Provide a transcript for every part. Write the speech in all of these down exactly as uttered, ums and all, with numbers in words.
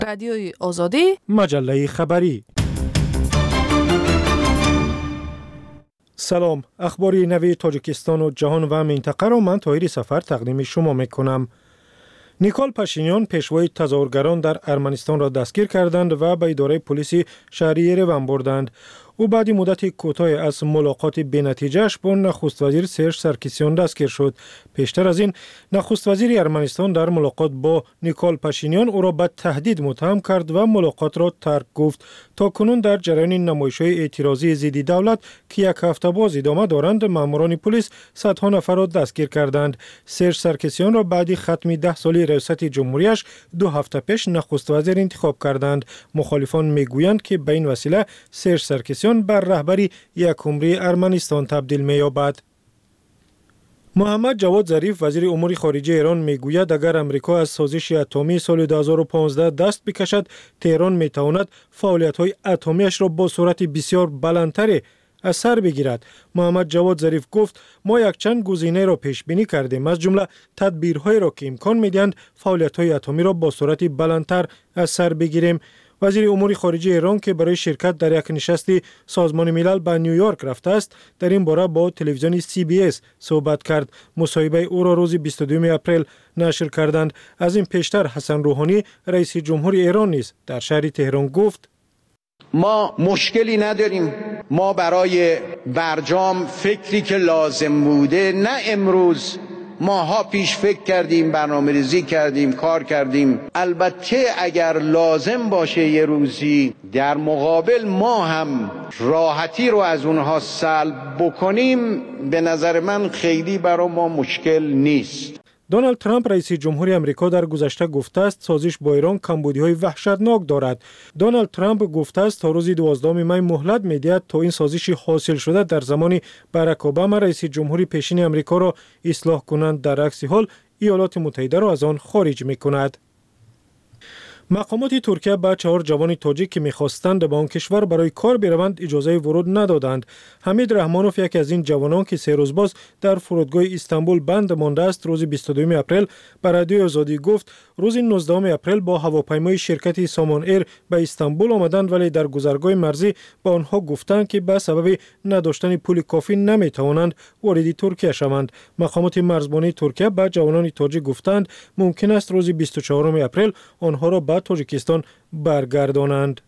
رادیوی آزادی، مجله خبری. سلام، اخباری نوی تاجیکستان و جهان و منطقه را من طاهر سفر تقدیم شما میکنم. نیکول پاشینیان پیشوای تظاهرگران در ارمنستان را دستگیر کردند و به اداره پلیس شهری یروان بردند. او بعد مدت کوتاهی از ملاقات بی‌نتیجه‌اش با نخست وزیر سرژ سارکیسیان دستگیر شد. پیشتر از این نخست وزیر ارمنستان در ملاقات با نیکول پاشینیان او را به تهدید متهم کرد و ملاقات را ترک گفت. تا کنون در جریان نمایش‌های اعتراضی ضد دولت که یک هفته باز ادامه دارند، ماموران پلیس صدها نفر را دستگیر کردند. سرژ سارکیسیان را بعد ختم ده سالی ریاست جمهوریش دو هفته پیش نخست وزیر انتخاب کردند. مخالفان میگویند که به این وسیله سرژ سارکیسیان بر رهبری یک عمری ارمنستان تبدیل می‌یابد. محمد جواد ظریف وزیر امور خارجه ایران میگوید اگر امریکا از سازش اتمی سال دو هزار و پانزده دست بکشد، تهران میتواند فعالیت‌های اتمیش را با سرعت بسیار بلندتری از سر بگیرد. محمد جواد ظریف گفت ما یک چند گزینه را پیش بینی کردیم، از جمله تدبیرهایی را که امکان میدهند فعالیت‌های اتمی را با سرعت بلندتر از سر بگیریم. وزیر امور خارجه ایران که برای شرکت در یک نشست سازمان ملل به نیویورک رفته است، در این باره با تلویزیون سی بی اس صحبت کرد. مصاحبه او را روز بیست و دوم اپریل نشر کردند. از این پیشتر حسن روحانی رئیس جمهور ایران نیز در شهر تهران گفت ما مشکلی نداریم. ما برای برجام فکری که لازم بوده نه امروز، ماها پیش فکر کردیم، برنامه ریزی کردیم، کار کردیم. البته اگر لازم باشه یه روزی در مقابل ما هم راحتی رو از اونها سلب بکنیم، به نظر من خیلی برای ما مشکل نیست. دونالد ترامپ رئیس جمهوری آمریکا در گذشته گفته است سازش با ایران کمبودی‌های وحشتناک دارد. دونالد ترامپ گفته است تا روز دوازدهم می مهلت می‌دهد تا این سازش حاصل شده در زمان باراک اوباما رئیس جمهوری پیشین آمریکا را اصلاح کنند، در عکس حال ایالات متحده را از آن خارج می‌کند. مقامات ترکیه به چهار جوان تاجیک که می‌خواستند به آن کشور برای کار بروند اجازه ورود ندادند. حمید رحمانوف یکی از این جوانان که سه روز باز در فرودگاه استانبول بند مانده است، روز بیست و دوم اپریل به رادیو آزادی گفت روز نوزدهم اپریل با هواپیمای شرکت سامان ایر به استانبول آمدند، ولی در گذرگاه مرزی به آنها گفتند که به سبب نداشتن پول کافی نمی‌توانند وارد ترکیه شوند. مقامات مرزبانی ترکیه به جوانان تاجیک گفتند ممکن است روز بیست و چهارم اپریل آنها را به تاجیکستان برگردانند.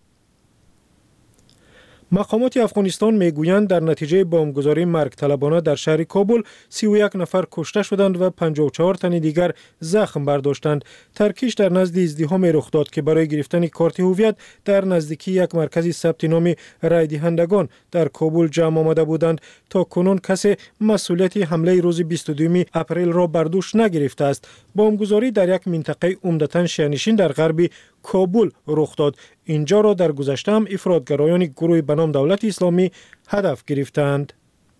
مقامات افغانستان میگویند در نتیجه بمبگذاری مرگ طلبانه در شهر کابل سی و یک نفر کشته شدند و پنجاه و چهار تن دیگر زخم برداشتند. ترکیش در نزد ازدحامی رخ داد که برای گرفتن کارت هویت در نزدیکی یک مرکز ثبت نام رای دهندگان در کابل جمع آمده بودند. تا کنون کسی مسئولیت حمله روز بیست و دوم اپریل را بر دوش نگرفته است. بمبگذاری در یک منطقه عمدتاً شهرنشین در غرب کابل رخ داد. اینجا را در گذشته هم افراطگرایان گروه به نام دولت اسلامی هدف گرفتند.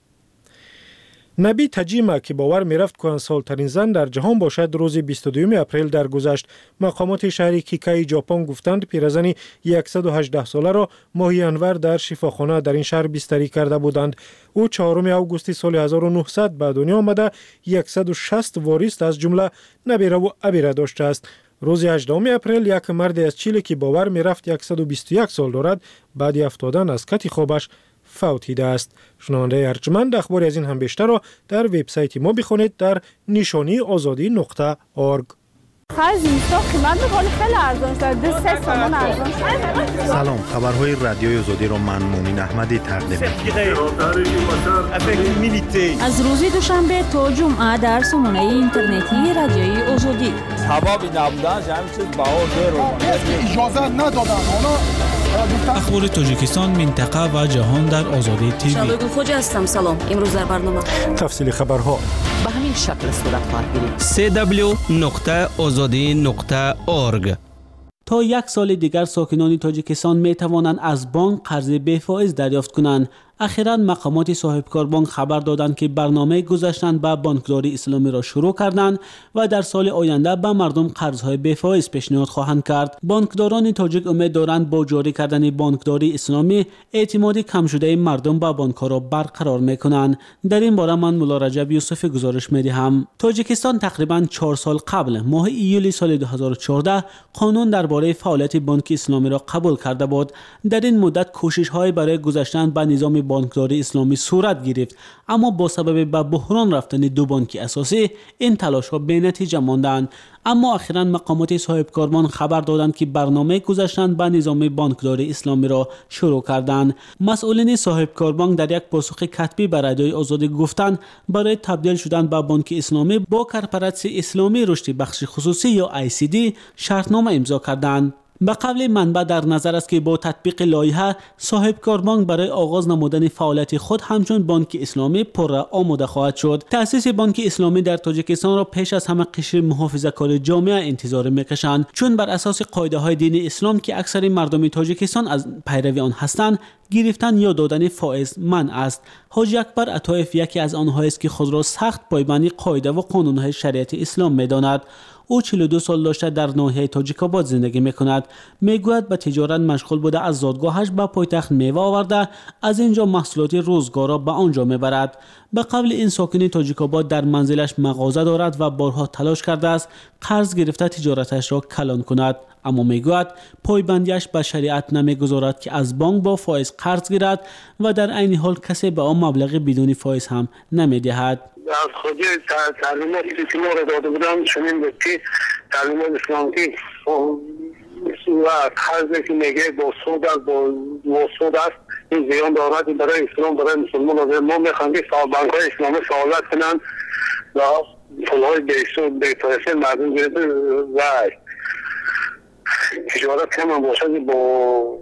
نبی تجیما که باور میرفت کهنسال‌ترین زن در جهان باشد، روز بیست و دوم اپریل درگذشت. مقامات شهر کیکای ژاپن گفتند پیرزنی صد و هجده ساله را ماهی انور در شفاخانه در این شهر بستری کرده بودند. او چهارم آگوست سال هزار و نهصد به دنیا آمده، صد و شصت وارث از جمله نبیره و ابیره داشته است. روز هجدهم اپریل یک مرد از چیله که باور میرفت صد و بیست و یک سال دارد، بعد افتادن از کت خوابش فوت دیده است. شنونده ارجمند اخباری از این هم بیشتر را در وبسایت ما بخونید در نشانی آزادی نقطه اورگ. خرج اینستا قیمت بخواد خیلی ارزان شده، سه تومان ارزان شده. سلام، خبرهای رادیوی آزادی را من مومن احمدی تقدیم می‌کنم. از روز دوشنبه تا جمعه در سامانه اینترنتی رادیوی آزادی. حبابی نبودن همین چیز بهار رو اجازه ندادن. اخبار تاجیکستان، منطقه و جهان در آزادی تیوی. شالوگو خوجا هستم. سلام. امروز در برنامه تفصیل خبرها به همین شکل صورت خواهد گرفت. سی دبلیو نقطه آزادی نقطه اورگ. تا یک سال دیگر ساکنان تاجیکستان می توانند از بانک قرض بی فایز دریافت کنند. اخیراً مقامات صاحبکار بانک خبر دادند که برنامه گذاشتن به بانکداری اسلامی را شروع کردند و در سال آینده به مردم قرضهای بی‌فایز پیشنهاد خواهند کرد. بانکداران تاجیک امید دارند با جاری کردن بانکداری اسلامی اعتماد کم شده مردم به بانک‌ها را برقرار می‌کنند. در این باره من مولا رجب یوسفی گزارش می‌دهم. تاجیکستان تقریباً چهار سال قبل ماه ایول سال دو هزار و چهارده قانون درباره فعالیت بانک اسلامی را قبول کرده بود. در این مدت کوشش‌های برای گذاشتن به نظام بانکداری اسلامی صورت گرفت، اما با سبب به بحران رفتن دو بانک اساسی این تلاش‌ها بی‌نتیجه ماندند. اما اخیراً مقامات صاحبکاران خبر دادند که برنامه گذاشتن به نظام بانکداری اسلامی را شروع کردند. مسئولین صاحبکار بانک در یک پاسخ کتبی به رادیوی آزادی گفتند برای تبدیل شدن به بانک اسلامی با کارپوراسیون اسلامی رشد بخش خصوصی یا آی سی دی شرطنامه امضا کردند. به قول منبع در نظر است که با تطبیق لایحه صاحبکار بانک برای آغاز نمودن فعالیت خود همچون بانک اسلامی پررا آماده خواهد شد. تأسیس بانک اسلامی در تاجیکستان را پیش از همه قشر محافظه‌کار جامعه انتظار می‌کشند، چون بر اساس قاعده‌های دین اسلام که اکثر مردم تاجیکستان از پیروی آن هستند گرفتن یا دادن فائز منع است. حاجی اکبر عطایف یکی از آنهایی است که خود را سخت پایبند قاعده و قانون‌های شریعت اسلام می‌داند. او چهل و دو سال داشته در ناحیه تاجیک‌آباد زندگی می‌کند. می‌گوید به تجارت مشغول بوده، از زادگاهش به پایتخت میوه آورده، از اینجا محصولات روزگار را به آنجا می‌برد. به قول این ساکن تاجیک‌آباد در منزلش مغازه دارد و بارها تلاش کرده است قرض گرفته تجارتش را کلان کند، اما می‌گوید پایبندیش به شریعت نمی‌گذارد که از بانک با فایز قرض گیرد و در عین حال کسی به آن مبلغ بدون فایز هم نمی‌دهد. از خود تعلیماتی که ما را داده بودم چنین بود که تعلیمات اسلامی و قرضی که میگه با سود است با سود است این زیان دارد برای اسلام برای مسلمان. ما میخواهیم که بانک‌های اسلامی فعالیت کنند و پول‌های بیسود بی‌فایده مردم گرفته و تجارت کم باشد با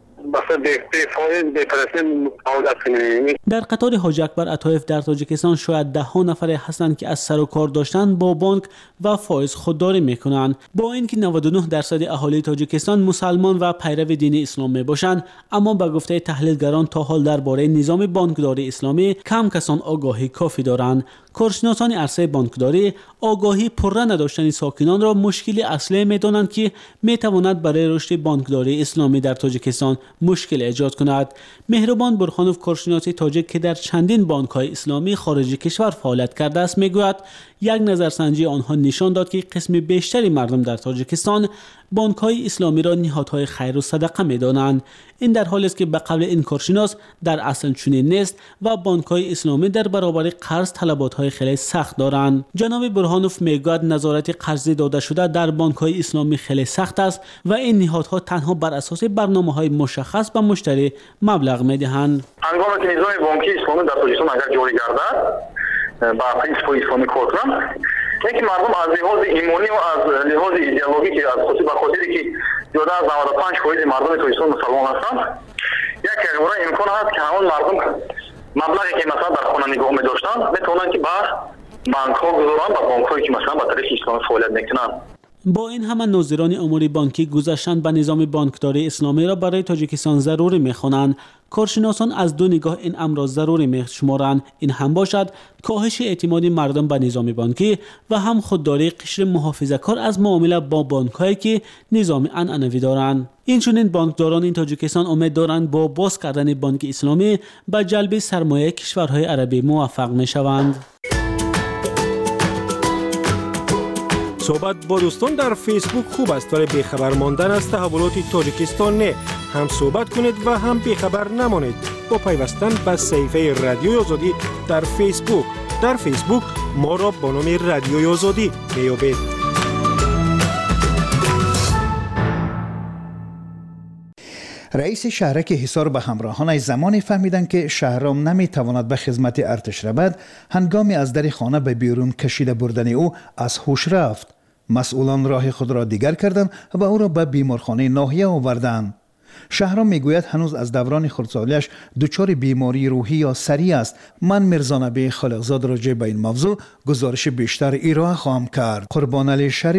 در قطار حاجی اکبر عطایف در تاجیکستان شاید ده ها نفر هستند که از سر و کار داشتن با بانک و فایز خودداری میکنند. با اینکه نود و نه درصد اهالی تاجیکستان مسلمان و پیرو دین اسلام میباشند، اما به گفته تحلیلگران تا حال درباره نظام بانکداری اسلامی کم کسان آگاهی کافی دارند. کارشناسان عرصه بانکداری آگاهی پررا نداشتن ساکنان را مشکلی اصلی میدانند که میتواند برای رشد بانکداری اسلامی در تاجیکستان مشکل ایجاد کند. مهربان برخانوف کارشناس تاجیک که در چندین بانک‌های اسلامی خارج کشور فعالیت کرده است میگوید یک نظرسنجی آنها نشان داد که قسم بیشتری مردم در تاجیکستان بانک‌های اسلامی را نهادهای خیر و صدقه می‌دانند. این در حالی است که به قول این کارشناس در اصل چنین نیست و بانک‌های اسلامی در برابر قرض طلبات‌های خیلی سخت دارند. جناب برهانوف میگوید نظارت قرضی داده شده در بانک‌های اسلامی خیلی سخت است و این نهادها تنها بر اساس برنامه‌های مشخص به مشتری مبلغ می‌دهند. هنگامی که نظام بانکی اسلامی در تاجیکستان اگر جاری گردد با پرینسیپ اسلامی کار کنند، اینکه مردم از لحاظ ایمانی و از لحاظ ایدئولوژیک از خصوصی به خاطری که زیاده از نود و پنج درصد مردم تاجیکستان مسلمان هستند، یک اقرار امکان هست که همون مردم مبلغی که مثلا در خانه نگاه می‌داشتند بتوانند که به بانک‌ها گذارند و بانک‌هایی که مثلا به طریق اسلامی فعالیت می‌کنند. با این همه ناظران امور بانکی گذاشتن به نظام بانکداری اسلامی را برای تاجیکستان ضروری می‌خوانند. کارشناسان از دو نگاه این امر را ضروری می‌شمارند. این هم باشد کاهش اعتماد مردم به نظام بانکی و هم خودداری قشر محافظه‌کار از معامله با بانک‌هایی که نظام عنعنوی دارند. اینچنین بانکداران این تاجیکستان امید دارند با باز کردن بانک اسلامی به جلب سرمایه کشورهای عربی موفق می‌شوند. صحبت با دوستان در فیسبوک خوب است، ولی بیخبر ماندن از تحولات تاجیکستان نه. هم صحبت کنید و هم بیخبر نمانید با پیوستن به صفحه رادیوی آزادی در فیسبوک. در فیسبوک ما را با نام رادیوی آزادی میابید. رئیس شهرک حصار به همراهانش زمانی فهمیدند که شهرام نمیتواند به خدمت ارتش رود، هنگامی از در خانه به بیرون کشیده بردن او از هوش رفت. مسئولان راه خود را دیگر کردند و او را به بیمارخانه ناحیه آوردند. شهرام میگوید هنوز از دوران خردسالیش دچار بیماری روحی یا سری است. من میرزا نبی خالقزاد راجع به این موضوع گزارش بیشتر ارائه خواهم کرد. قربان علی شریفوف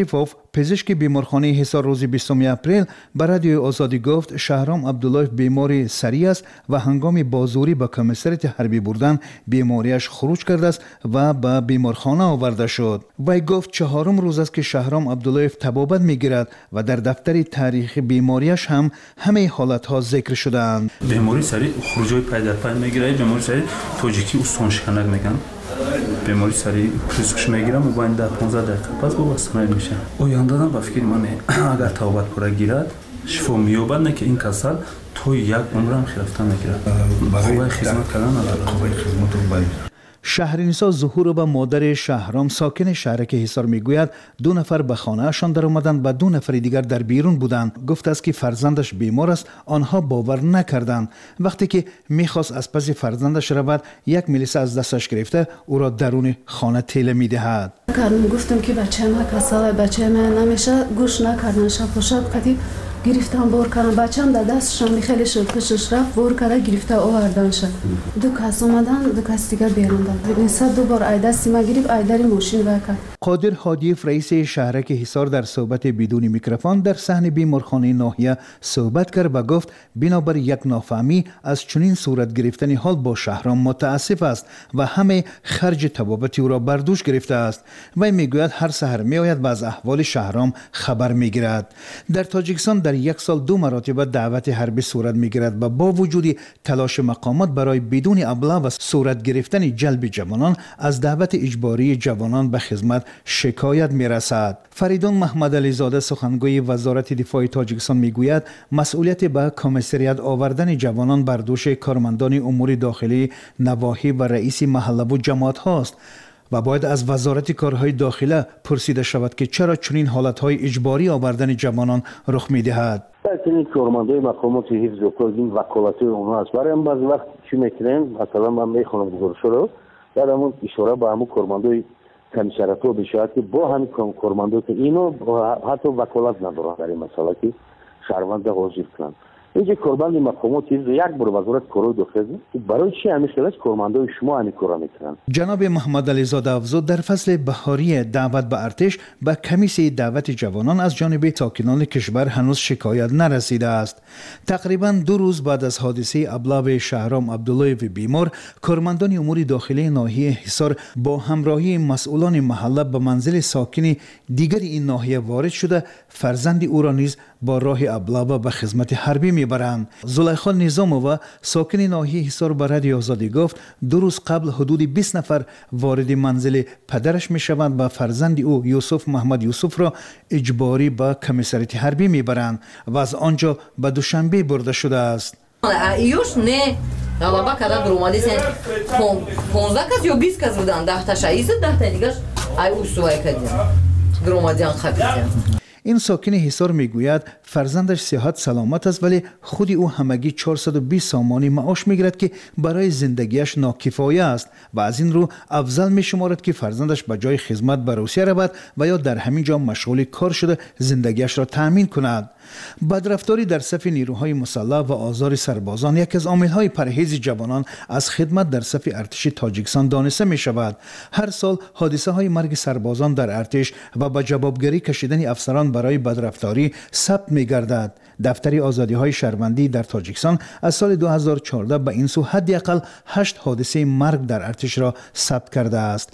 پزشک بیمارخانه حصار روز بیستم اپریل به رادیو آزادی گفت شهرام عبدالله بیماری سری است و هنگام بازوری به کمیسریت حربی بردن بیماریش خروج کرده است و به بیمارخانه آورده شد. وی گفت چهارم روز است که شهرام عبدالله تبابت میگیرد و در دفتر تاریخ بیماریش هم همه حالت ها ذکر شدند. بیماری سری خروجای پای در پای میگیره، بیماری سری تاجیکی استخوان شکنک میگن. بیماری سری پزشکش میگیرم و باید در پانزده دقیقه پس وابسته میشه. آینده‌ام با فکر من اگر تبابت پورا گیرد شفا مییابد، نه که این کسل تو یک عمرم خرافته میگیره. خوبه خدمت کردن نداره. خوبه خدمت رو باید. شهرنسا ظهور به مادر شهرام ساکن شهرک حصار میگوید دو نفر به خانه‌شان در آمدند و دو نفر دیگر در بیرون بودند. گفت است که فرزندش بیمار است. آنها باور نکردند. وقتی که میخواست از پس فرزندش رود، یک ملیسه از دستش گرفته او را درون خانه تیله میدهد. گفتم که بچه‌م کسل بچه‌م نمیشه، گوش نکردن. شب و شب کدی گرفتم بار کردم، بچه‌م در دستشان خیلی شد پشتش رفت بار کرده گرفته آوردن شد. دو کس اومدن، دو کس دیگه بیرون داد. این دو بار ایده سیما گرفت، ایده ماشین وکرد. قادر هادیف رئیس شهرک حصار در صحبت بدون میکروفون در صحن بیمارخانه ناحیه صحبت کرد و گفت بنابر یک نافهمی از چنین صورت گرفتن حال با شهرام متاسف است و همه خرج تبابت او را بر دوش گرفته است. و میگوید هر سحر میآید و از احوال شهرام خبر میگیرد. در تاجیکستان در یک سال دو مرتبه دعوت حربی صورت میگیرد و با وجود تلاش مقامات برای بدون ابلاغ و صورت گرفتن جلب جوانان از دعوت اجباری جوانان به خدمت شکایت میرسد. فریدون محمد علی زاده سخنگوی وزارت دفاع تاجیکستان میگوید مسئولیت به کمیسریت آوردن جوانان بر دوش کارمندان امور داخلی نواحی و رئیس محله و جماعت هاست و باید از وزارت کارهای داخله پرسیده شود که چرا چنین حالتهای اجباری آوردن جوانان رخ میدهد. این کارمندای مقامات حفظ و کار این وکالت اونها است. برای بعضی وقت چی میکنن؟ مثلا من میخوام گزارش رو در همون اشاره به همون کارمندای کمیسریت رو بشود که با همین کارمندا که اینو حتی وکالت ندارن در این مسئله که شهروند حاضر کنند. اینجا کارمند مقامات حفظ یک بار وزارت کارهای داخلی برای چی همین خلاص کارمندای شما همین کارا میکنن؟ جناب محمد علی زاده افزود در فصل بهاری دعوت به ارتش به کمیسیون دعوت جوانان از جانب ساکنان کشور هنوز شکایت نرسیده است. تقریبا دو روز بعد از حادثه ابلاغ شهرام عبدالله بیمار، کارمندان امور داخلی ناحیه حصار با همراهی مسئولان محله به منزل ساکن دیگر این ناحیه وارد شده فرزند او را نیز با راه ابلاغ به خدمت حربی میبرند. زلیخا نظامова ساکن ناحیه حصار به رادیو آزادی گفت دو روز قبل حدود بیست نفر وارد منزل پدرش میشوند و فرزند او یوسف محمد یوسف را اجباری به کمیسریت حربی میبرند و از آنجا به دوشنبه برده شده است. ایوش نه غلبه کردن در اومده سن پانزده کس یا بیست کس بودن، ده تا شهید ده تا دیگه ای اوسوای کردن در اومدن خبیزن. این ساکن حصار میگوید فرزندش صحت سلامت است ولی خود او همگی چهارصد و بیست سامانی معاش میگیرد که برای زندگیش ناکفایه است و از این رو افضل میشمارد که فرزندش به جای خدمت به روسیه رود و یا در همین جا مشغول کار شده زندگیش را تأمین کند. بدرفتاری در صف نیروهای مسلح و آزار سربازان یک از عامل‌های پرهیز جوانان از خدمت در صف ارتش تاجیکستان دانسته می شود. هر سال حادثه های مرگ سربازان در ارتش و به جوابگری کشیدن افسران برای بدرفتاری ثبت می گردد. دفتر آزادی های شهروندی در تاجیکستان از سال دو هزار و چهارده به این سو حداقل هشت حادثه مرگ در ارتش را ثبت کرده است.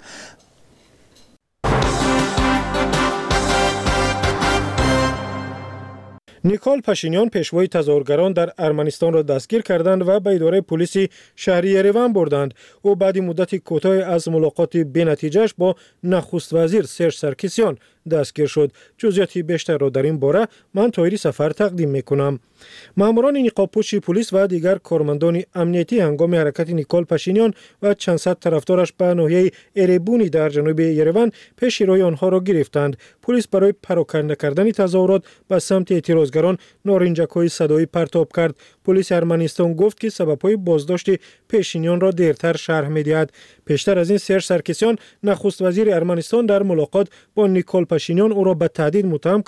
نیکول پاشینیان پیشوای تظاهرگران در ارمنستان را دستگیر کردند و به اداره پلیس شهری یریون بردند. او بعد مدت کوتاه از ملاقات بی‌نتیجه‌اش با نخست وزیر سرژ سرکیسیان دستگیر شد. جزئیات بیشتر را در این باره من طاهری سفر تقدیم میکنم. ماموران نقابپوش پلیس و دیگر کارمندان امنیتی هنگام حرکت نیکول پاشینیان و چند صد طرفدارش به ناحیه اربونی در جنوب یریون پیش روی آنها را گرفتند. پلیس برای پراکنده کردن تظاهرات به سمت اعتراضگران نارنجک‌های صدایی پرتاب کرد. پلیس ارمنستان گفت که سبب‌های بازداشت پاشینیان را دیرتر شرح می‌دهد. پیشتر از این سرژ سرکیسیان نخست وزیر ارمنستان در ملاقات با نیکول پاشینیان او را به تهدید متهم کرد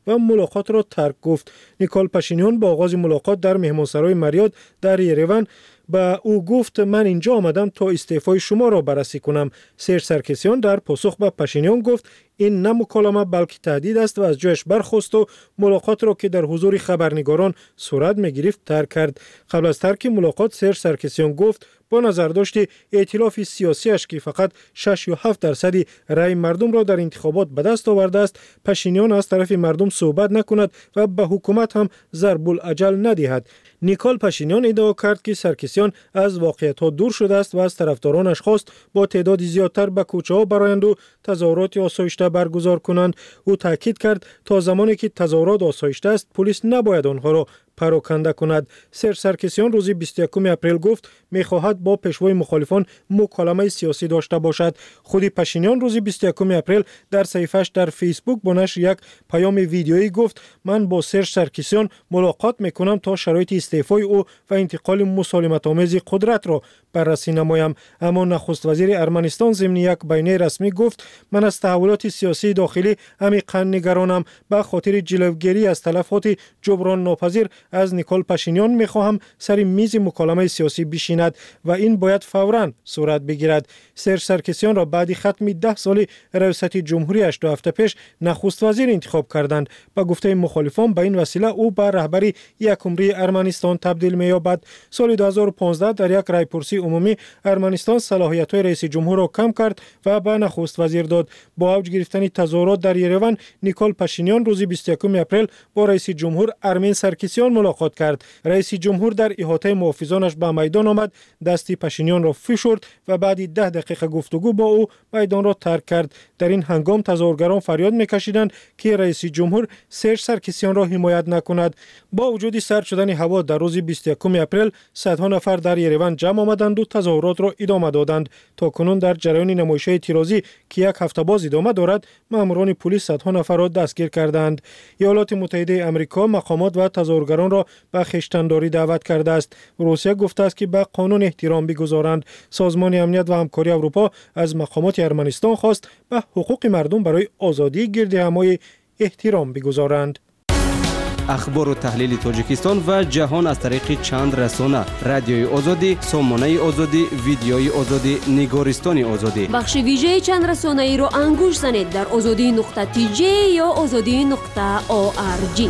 و ملاقات را ترک گفت. نیکول پاشینیان با آغاز ملاقات در مهمانسرای مریاد در یریون با او گفت من اینجا آمدم تا استعفای شما را بررسی کنم. سرژ سرکسیان در پاسخ به پاشینیان گفت این نه مکالمه بلکه تهدید است و از جایش برخاست و ملاقات را که در حضور خبرنگاران صورت می‌گرفت ترک کرد. قبل از ترک ملاقات سرژ سرکسیان گفت با نظر داشت ائتلاف سیاسی اش که فقط شش و هفت درصد رای مردم را در انتخابات به دست آورده است، پاشینیان از طرف مردم صحبت نکند و به حکومت هم ضرب الاجل ندهد. نیکول پاشینیان ادعا کرد که سرکسیان از واقعیت ها دور شده است و از طرفدارانش خواست با تعداد زیادتر به کوچه ها برآیند و تظاهرات آسایشته برگزار کنند. او تاکید کرد تا زمانی که تظاهرات آسایشته است پلیس نباید آنها را پراکنده کند. سرژ سرکسیان روز بیست و یکم اپریل گفت میخواهد با پیشوای مخالفان مکالمه سیاسی داشته باشد. خود پاشینیان روز بیست و یکم اپریل در صفحه‌اش در فیسبوک با نشر یک پیام ویدیویی گفت من با سرژ سرکسیان ملاقات میکنم تا شرایط استعفای او و انتقال مسالمت آمیز قدرت را بررسی نمایم. اما نخست وزیر ارمنستان ضمن یک بیانیه رسمی گفت من از تحولات سیاسی داخلی عمیقاً نگرانم. به خاطر جلوگیری از تلفات جبران ناپذیر از نیکول پاشینیان میخواهم سر میز مکالمه سیاسی بشیند و این باید فوراً صورت بگیرد. سرژ سرکسیان را بعد ختم ده سال ریاست جمهوریش دو هفته پیش نخست وزیر انتخاب کردند. با گفته مخالفان به این وسیله او به رهبری یکمری ارمنستان تبدیل می‌یابد. سال دو هزار و پانزده در یک رایپرسی عمومی ارمنستان صلاحیت‌های رئیس جمهور را کم کرد و به نخست وزیر داد. با اوج گرفتن تظاهرات در یریون نیکول پاشینیان روز بیست و یکم اپریل با رئیس جمهور ارمین سرکسیان ملاقات کرد. رئیس جمهور در احاطه محافظانش به میدان آمد، دستی پاشینیان را فشرد و بعد ده دقیقه گفتگو با او میدان را ترک کرد. در این هنگام تظاهرگران فریاد میکشیدند که رئیس جمهور سرژ سرکسیان را حمایت نکند. با وجود سرد شدن هوا در روز بیست و یکم اپریل صدها نفر در یریون جمع آمدند و تظاهرات را ادامه دادند. تا کنون در جریان نمایش‌های تیرازی که یک هفته باز ادامه دارد، ماموران پلیس صدها نفر را دستگیر کردند. ایالات متحده آمریکا مقامات و تظاهرگران را به خویشتن‌داری دعوت کرده است. روسیه گفته است که به قانون احترام بگذارند. سازمان امنیت و همکاری اروپا از مقامات ارمنستان خواست به حقوق مردم برای آزادی گردهمایی احترام بگذارند. اخبار و تحلیل تاجیکستان و جهان از طریق چند رسانه: رادیوی آزادی، سامانه آزادی، ویدیوی آزادی، نگارستان آزادی. بخش ویژه چند رسانه ای را انگوش زنید در آزادی نقطه تی جی یا آزادی نقطه او آر جی.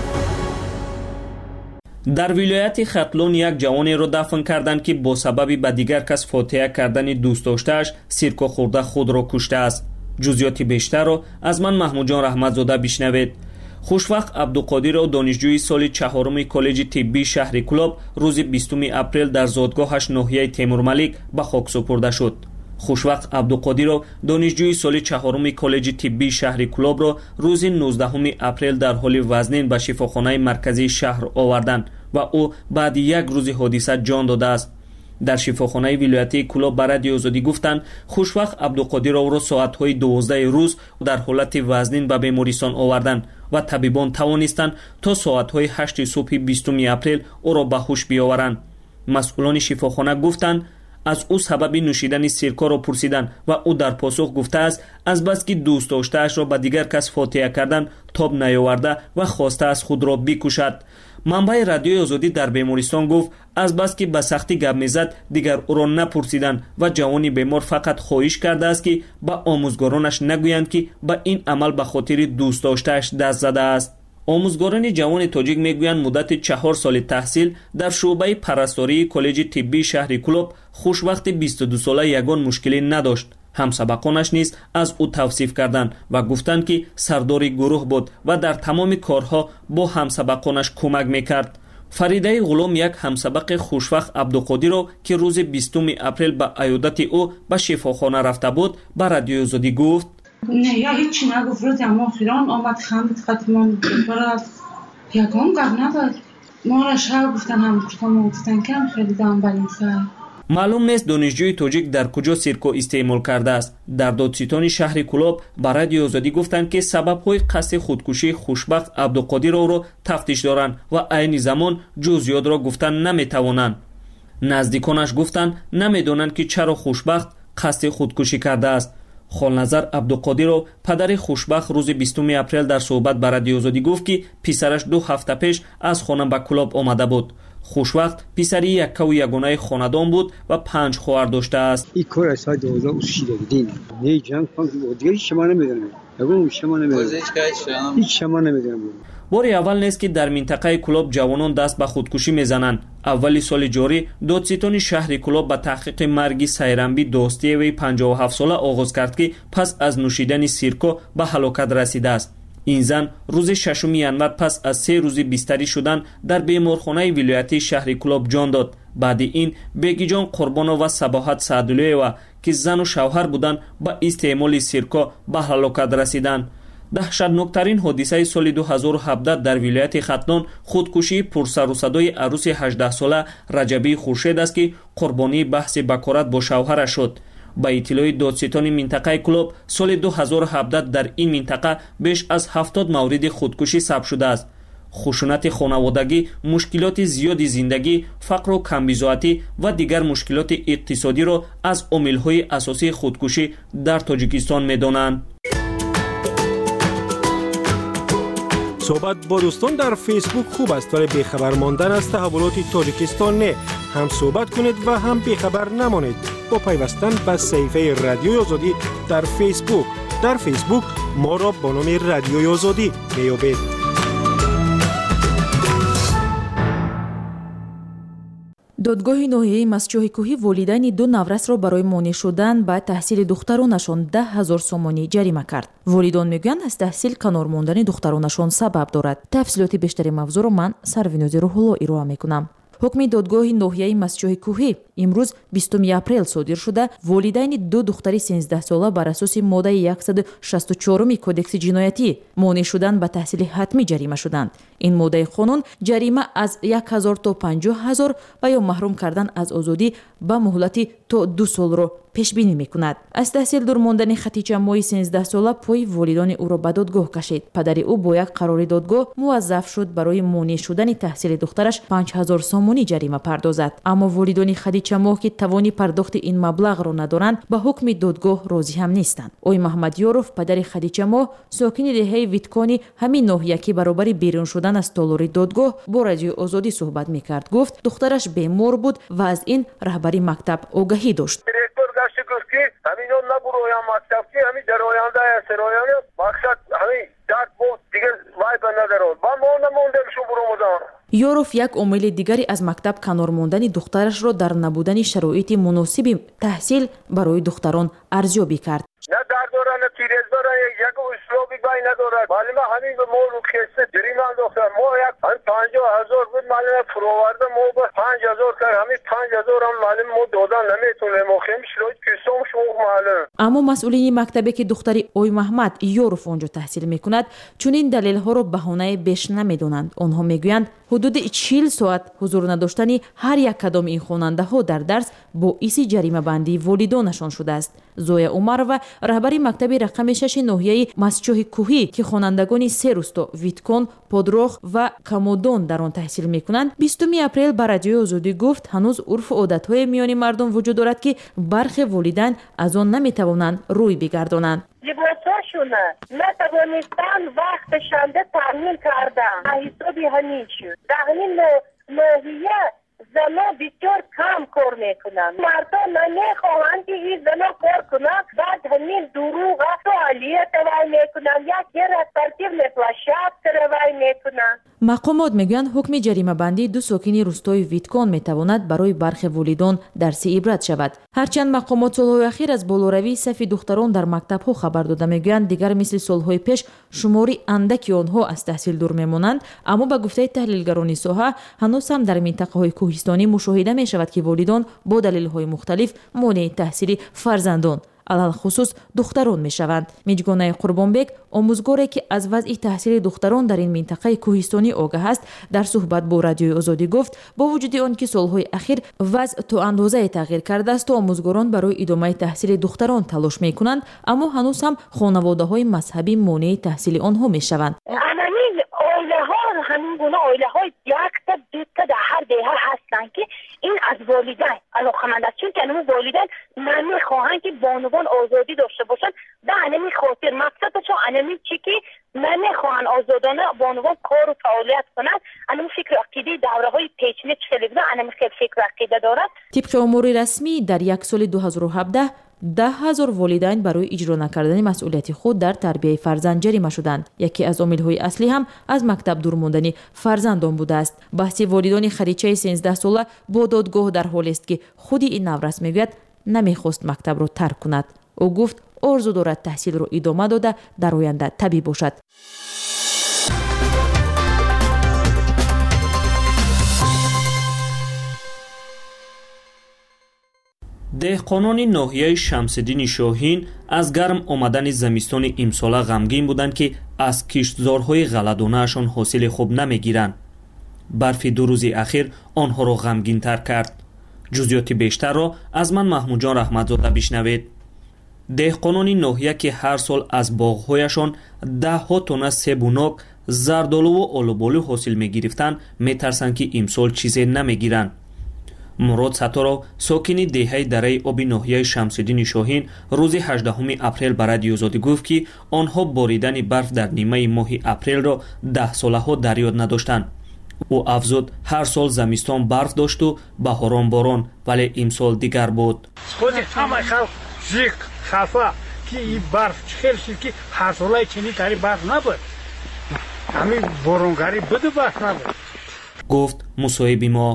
در ولایت ختلون یک جوانی را دفن کردند که با سبب به دیگر کس فاتحه کردن دوست داشته‌اش سیرکو خورده خود را کشته است. جزئیات بیشتر را از من محمود جان رحمتزاده بشنوید. خوشوقت عبدالقادر و دانشجوی سال چهارم کالج طبی شهر کلاب روز بیستم اپریل در زادگاهش ناحیه تیمورملک به خاک سپرده شد. خوشوقت عبدالقادر و دانشجوی سال چهارم کالج طبی شهر کلاب را روز نوزدهم اپریل در حال وزنین به شفاخانه مرکزی شهر آوردند و او بعد یک روز حادثه جان داده است. در شفاخانه ولایتی کلاب به رادیو آزادی گفتند خوشوقت عبدالقادر او را ساعت‌های دوازده روز در حالت وزنین به بیمارستان آوردند و طبیبان توانستند تا ساعت‌های هشت صبح بیستم اپریل او را به هوش بیاورند. مسئولان شفاخانه گفتند از او سبب نوشیدن سرکه را پرسیدند و او در پاسخ گفته است از بس که دوست داشته‌اش را به دیگر کس فاتحه کردن تاب نیاورده و خواسته از خود را بکشد. منبع رادیوی آزادی در بیمارستان گفت از بس که به سختی گپ میزد دیگر او را نپرسیدند و جوانی بیمار فقط خواهش کرده است که به آموزگارانش نگویند که به این عمل به خاطر دوست داشته‌اش دست زده است. آموزگاران جوان تاجیک میگویند مدت چهار سال تحصیل در شعبه پرستاری کالج طبی شهر کلاب خوشوقت بیست و دو ساله یگان مشکلی نداشت. همسبقانش نیز از او توصیف کردند و گفتند که سردار گروه بود و در تمام کارها با همسبقانش کمک میکرد. فریده غلام یک همسبق خوشوقت عبدالقادر را که روز بیستم اپریل به عیادت او به شفاخانه رفته بود به رادیو آزادی گفت نه یا هیچی نگفت. روز اما خیران آمد خندید خطمان برای یکان گفت نداد. ما را شب گفتن هم گفتن گفتن کم خیلی دام بر این سر. معلوم نیست دانشجوی تاجیک در کجا سرکو استعمال کرده است. در دادستان شهر کلاب به رادیو آزادی گفتند که سبب‌های قصد خودکشی خوشبخت عبدالقادر او را تفتیش دارند و عین زمان جزئیات را گفتن نمیتوانند. نزدیکانش گفتند نمیدانند که چرا خوشبخت قصد خودکشی کرده است. خالنظر عبدالقادر پدر خوشبخت روز بیستم اپریل در صحبت با رادیو آزادی گفت که پسرش دو هفته پیش از خانه به کلاب آمده بود. خوشبخت پسری یک و یگانه خاندان بود و پنج خواهر داشته است. این کار از سال دو هزار و شش نه جنگ کنم دیگه شما نمیدونم. اگه شما نمیدونم. هیچ شما نمیدونم. باری اول نیست که در منطقه کلاب جوانان دست به خودکشی میزنند. اولی سال جاری دادستان شهر کلاب به تحقیق مرگ سیرنبی دوستی وی پنجاه و هفت ساله آغاز کرد که پس از نوشیدن سیرکا به هلاکت رسیده است. این زن روز ششم ینور پس از سه روز بستری شدن در بیمارخانه ولایتی شهر کلاب جان داد. بعد این بیگی جان قربان و صباحت سعدالله که زن و شوهر بودند با استعمال سیرکا به هلاکت رسیدند. دهشتناکترین حادثه سال دو هزار و هفده در ولایت ختلان خودکشی پرسر و صدای عروس هجده ساله رجبی خورشید است که قربانی بحث بکارت با شوهرش شد. با اطلاع دادستان منطقه کلاب سال دو هزار و هفده در این منطقه بیش از هفتاد مورد خودکشی ثبت شده است. خشونت خانوادگی، مشکلات زیاد زندگی، فقر و کمبزاعتی و دیگر مشکلات اقتصادی را از عامل‌های اساسی خودکشی در تاجیکستان می‌دانند. صحبت با دوستان در فیسبوک خوب است ولی بیخبر ماندن از تحولات تاجیکستان نه. هم صحبت کنید و هم بیخبر نمانید با پیوستن به صفحه رادیوی آزادی در فیسبوک. در فیسبوک ما را با نام رادیوی آزادی میابید. دادگاه ناحیه مسجح کوهی والدین دو نورس را برای مانع شدن به تحصیل دخترانشان ده هزار سومانی جریمه کرد. والدان میگویند از تحصیل کنار ماندن دخترانشان سبب دارد. تفصیلات بیشتر موضوع را من سرویناز روح‌الله ارائه میکنم. حکم دادگاه ناحیه مسجح کوهی امروز بیستم اپریل صادر شده والدین دو دختری سیزده ساله بر اساس ماده صد و شصت و چهار کودکس جنایتی مانع شدن به تحصیل حتمی جریمه شدند. این ماده قانون جریمه از یک هزار تا پنجاه هزار و یا محروم کردن از آزادی به مهلتی تا دو سال را پیش بینی میکند. از تحصیل دور ماندن ختیچه مای سیزده ساله پای والدان او را به دادگاه کشید. پدر او با یک قرار دادگاه موظف شد برای مانع شدن تحصیل دخترش پنج هزار سومانی جریمه پردازد. اما والدان ختیچه ماه که توانی پرداخت این مبلغ را ندارند به حکم دادگاه راضی هم نیستند. اوی محمد یاروف پدر ختیچه ماه ساکن دهه ویتکانی همین ناحیه که برابر بیرون شدن از تالار دادگاه با رادیو آزادی صحبت میکرد. گفت دخترش بیمار بود و از این رهبری مکتب آگاهی داشت. گفت که همین اون نبرویم مکتب که همین در آینده سرایانه مقصد همین درد بود دیگه وای به ندارد با ما نموندم شو برومدان. یاروف یک عامل دیگری از مکتب کنار ماندن دخترش را در نبودن شرایط مناسب تحصیل برای دختران ارزیابی کرد. نه درد داره نه تیرز داره یک اسلوبی بای ندارد. معلومه همین به ما رو کسته جریمه انداختن. ما یک پنجاه هزار بود معلومه فروورده ما به پنج هزار کرد همین پنج هزار هم معلومه ما دادن نمیتونیم ما خیلی شرایط کسام شما معلومه. اما مسئولین مکتبی که دختری اوی محمد یاروف آنجا تحصیل میکند چون این دلیل ها را بهانه بیش نمیدونند. آنها میگویند حدود چهل ساعت حضور نداشتن هر یک کدام این خواننده ها در درس باعث جریمه بندی والدانشان شده است. زویا عمر و رهبری مکتب رقم شش ناحیه مسجح کوهی که خوانندگان سه روستا ویتکن، پادروخ و کمودون در آن تحصیل میکنند بیستم اپریل بر رادیو آزادی گفت هنوز عرف و عادت‌های میان مردم وجود دارد که برخی والدین از آن نمیتوانند روی بگردانند. لباساشون نتوانستن وقت شنبه تامین کردن حسابی همین شد. در همین ناحیه زنا بسیار کم کار میکنن. مردم نمیخواهند که این زنا کار کنن بعد همین دروغ فعالیت روی میکنن یک گر از ترتیب نپلاشت روی میکنن. مقامات میگویند حکم جریمه بندی دو ساکن روستای ویتکن میتواند برای برخی والدان درس عبرت شود. هرچند مقامات سالهای اخیر از بالاروی صف دختران در مکتب‌ها خبر داده میگویند دیگر مثل سالهای پیش شماری اندکی آنها از تحصیل دور میمانند، اما به گفته تحلیلگران ساحه هنوز هم در منطقه‌های کوهستانی مشاهده می شود که والدان با دلایل مختلف مانع تحصیل فرزندان علل خصوص دختران می شوند. میجگانه قربانبک آموزگاری که از وضع تحصیل دختران در این منطقه کوهستانی آگاه است در صحبت با رادیو آزادی گفت با وجود آن که سالهای اخیر وضع تا اندازه تغییر کرده است و آموزگاران برای ادامه تحصیل دختران تلاش می کنند، اما هنوز هم خانواده های مذهبی مانع تحصیل آنها می شوند. همین گونه آیله های یک تا دو تا در هر دهه هستن که این از والدین علاقمند است، چون که همون والدین نمیخواهند که بانوان آزادی داشته باشن انمی چی که نمیخوان آزادانه با عنوان کار و فعالیت کنند. انمی فکر عقیده دوره های پیچیده خیلی بوده، انمی خیلی فکر عقیده دارد. طبق امور رسمی در یک سال دو هزار و هفده ده هزار والدین برای اجرا نکردن مسئولیت خود در تربیت فرزند جریمه شدند. یکی از عامل‌های اصلی هم از مکتب دور ماندن فرزندان بوده است. بحث والدان خریچه سیزده ساله با دادگاه در حالی است که خود این نورس میگوید نمیخواست مکتب را ترک کند. او گفت آرزو دارد تحصیل را ادامه داده در آینده طبیب باشد. деҳқонони ноҳияи шамсиддини шоҳин аз гарм омадани зимистони имсола ғамгин буданд ки аз киштзорҳои ғалладонаашон ҳосили хуб намегиранд. барфи ду рӯзи ахир онҳоро ғамгинтар кард. ҷузъиёти бештарро аз ман маҳмудҷон раҳматзода бишнавед. деҳқонони ноҳия ки ҳар сол аз боғҳояшон даҳҳо тонна себу нок, зардолуву олуболу ҳосил мегирифтанд, метарсанд ки имсол чизе намегиранд. мурод сатторов сокини деҳаи дараи оби ноҳияи шамсиддини шоҳин рӯзи ҳаждаҳуми апрел ба радиои озодӣ гуфт ки онҳо боридани барф дар нимаи моҳи апрелро даҳсолаҳо дар ёд надоштанд. ӯ афзуд ҳар сол замистон барф дошту баҳорон борон, вале имсол дигар буд. худи ҳамаи халқ зиқ хафа ки ин барф чӣ хел шид ки ҳарсолаи чунин тари барф набуд, ҳамин боронгарӣ буду барф набуд, гуфт мусоҳиби мо.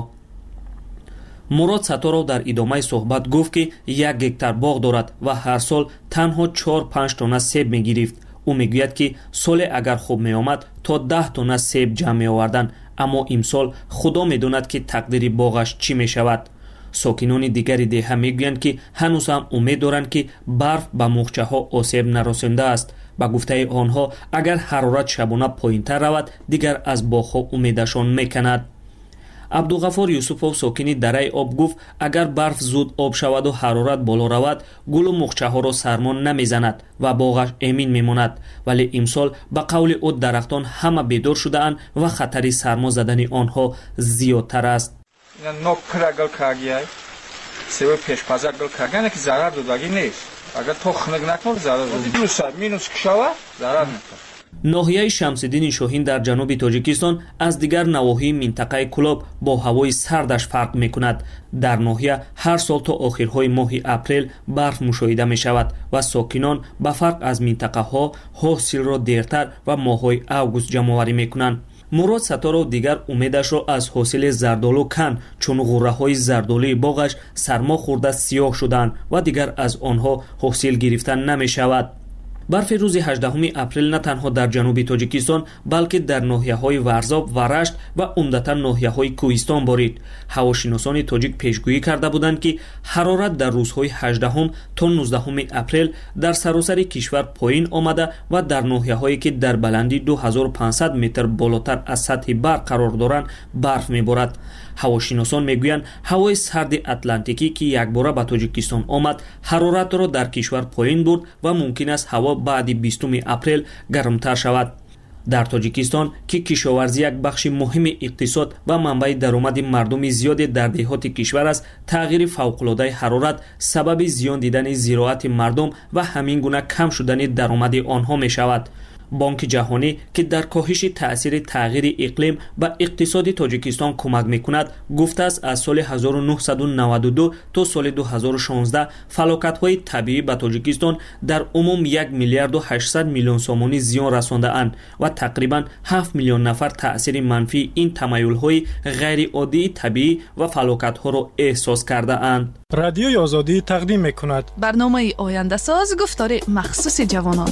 мурод сатторов дар идомаи суҳбат гуфт ки як гектар боғ дорад ва ҳар сол танҳо чор панҷ тонна себ мегирифт. ӯ мегӯяд ки соле агар хуб меомад то даҳ тонна себ ҷамъ меоварданд, аммо имсол худо медонад ки тақдири боғаш чӣ мешавад. сокинони дигари деҳа мегӯянд ки ҳанӯз ҳам умед доранд ки барф ба мухчаҳо осеб нарасонидааст. ба гуфтаи онҳо агар ҳарорат шабона поинтар равад, дигар аз боғҳо умедашон меканад. абдуғаффор юсуфов сокини дараи об гуфт агар барф зуд об шаваду ҳарорат боло равад, гулу мухчаҳоро сармо намезанад ва боғаш эмин мемонад, вале имсол ба қавли ӯ дарахтон ҳама бедор шудаанд ва хатари сармо задани онҳо зиёдтар аст. нок пирагал кагияй себу пешпазагал кагана ки зарар додаги нест. агар то хунак накмор зарар минус минус кишава зарар накмор. ноҳияи шамсиддини шоҳин дар ҷануби тоҷикистон аз дигар навоҳии минтақаи кӯлоб бо ҳавои сардаш фарқ мекунад. дар ноҳия ҳар сол то охирҳои моҳи апрел барф мушоҳида мешавад ва сокинон ба фарқ аз минтақаҳо ҳосилро дертар ва моҳҳои август ҷамъоварӣ мекунанд. мурод сатторов дигар умедашро аз ҳосили зардолу кан, чун ғурраҳои зардолии боғаш сармо хӯрда сиёҳ шуданд ва дигар аз онҳо ҳосил гирифта намешавад. барфи рӯзи ҳаждаҳуми апрел на танҳо дар ҷануби тоҷикистон, балки дар ноҳияҳои варзоб ва рашт ва умдатан ноҳияҳои кӯҳистон борид. ҳавошиносони тоҷик пешгӯӣ карда буданд ки ҳарорат дар рӯзҳои ҳаждаҳум то нуздаҳуми апрел дар саросари кишвар поин омада ва дар ноҳияҳое ки дар баландӣ ду ҳазору панҷсад метр болотар аз сатҳи бар қарор доранд барф меборад. ҳавошиносон мегӯянд ҳавои сарди атлантикӣ ки якбора ба тоҷикистон омад ҳароратро дар кишвар поин бурд ва мумкин аст ҳаво баъди бистуми апрел гармтар шавад. дар тоҷикистон ки кишоварзӣ як бахши муҳими иқтисод ва манбаи даромади мардуми зиёде дар деҳоти кишвар аст, тағйири фавқулодаи ҳарорат сабаби зиён дидани зироати мардум ва ҳамин гуна кам шудани даромади онҳо мешавад. бонки ҷаҳонӣ ки дар коҳиши таъсири тағйири иқлим ба иқтисоди тоҷикистон кӯмак мекунад, гуфтааст аз соли ҳазору нуҳсаду наваду ду то соли ду ҳазору шонздаҳ фалокатҳои табиӣ ба тоҷикистон дар умум як миллиарду ҳаштсад миллион сомонӣ зиён расондаанд ва тақрибан ҳафт миллион нафар таъсири манфии ин тамайюлҳои ғайриоддии табиӣ ва фалокатҳоро эҳсос кардаанд. радиои озодӣ тақдим мекунад барномаи ояндасоз, гуфтори махсуси ҷавонон.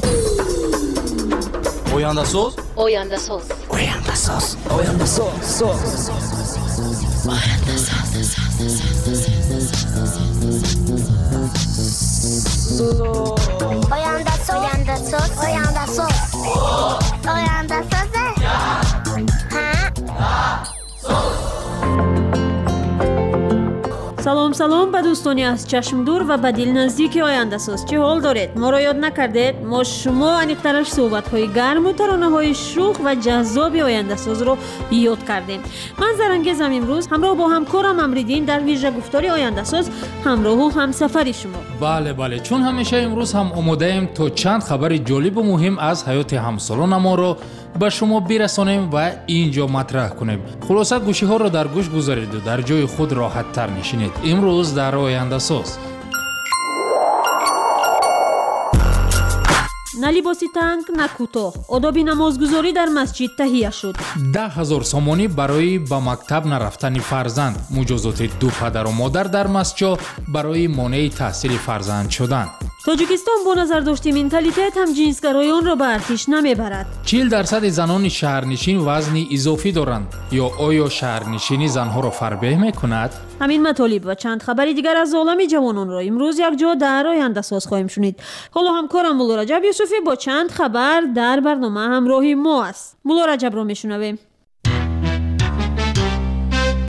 Oyandasöz. Oyandasöz. Oyandasöz. Oyandasöz. Oyandasöz. Oyandasöz. Oyandasöz. Oyandasöz. Ha? салом салом ба дӯстони аз чашмдур ва ба дилназдики ояндасоз. чӣ ҳол доред? моро ёд накардед? мо шумо аниқтараш суҳбатҳои гарму таронаҳои шух ва ҷаззоби ояндасозро ёд кардем. ман зарангезам имрӯз ҳамроҳ бо ҳамкорам Амриддин дар вижа гуфтори ояндасоз ҳамроҳу ҳамсафари шумо. бале бале чун ҳамеша имрӯз ҳам омодаем то чанд хабари ҷолибу муҳим аз ҳаёти ҳамсолонамонро ба шумо бирасонем ва инҷо матраҳ кунем. хулоса гӯшиҳоро дар гӯш гузариду дар ҷои худ роҳаттар нишинед. имрӯз дар ояндасоз. на либоси танг на кӯтоҳ одоби намозгузорӣ дар масҷид таҳия шуд. даҳ ҳазор сомонӣ барои ба мактаб нарафтани фарзанд. муҷозоти ду падару модар дар масҷо барои монеи таҳсили фарзанд шуданд. тоҷикистон бо назардошти менталитет ҳамҷинсгароёнро ба артиш намебарад. чил дарсади занони шаҳрнишин вазни изофӣ доранд ё оё шаҳрнишинӣ занҳоро фарбеҳ мекунад? ҳамин матолиб ва чанд хабари дигар аз олами ҷавононро имрӯз якҷо дар ояндасоз хоҳем шунид. ҳоло ҳамкорам мулло раҷаб юсуфӣ бо чанд хабар дар барнома ҳамроҳи мо аст. мулло раҷабро мешунавем.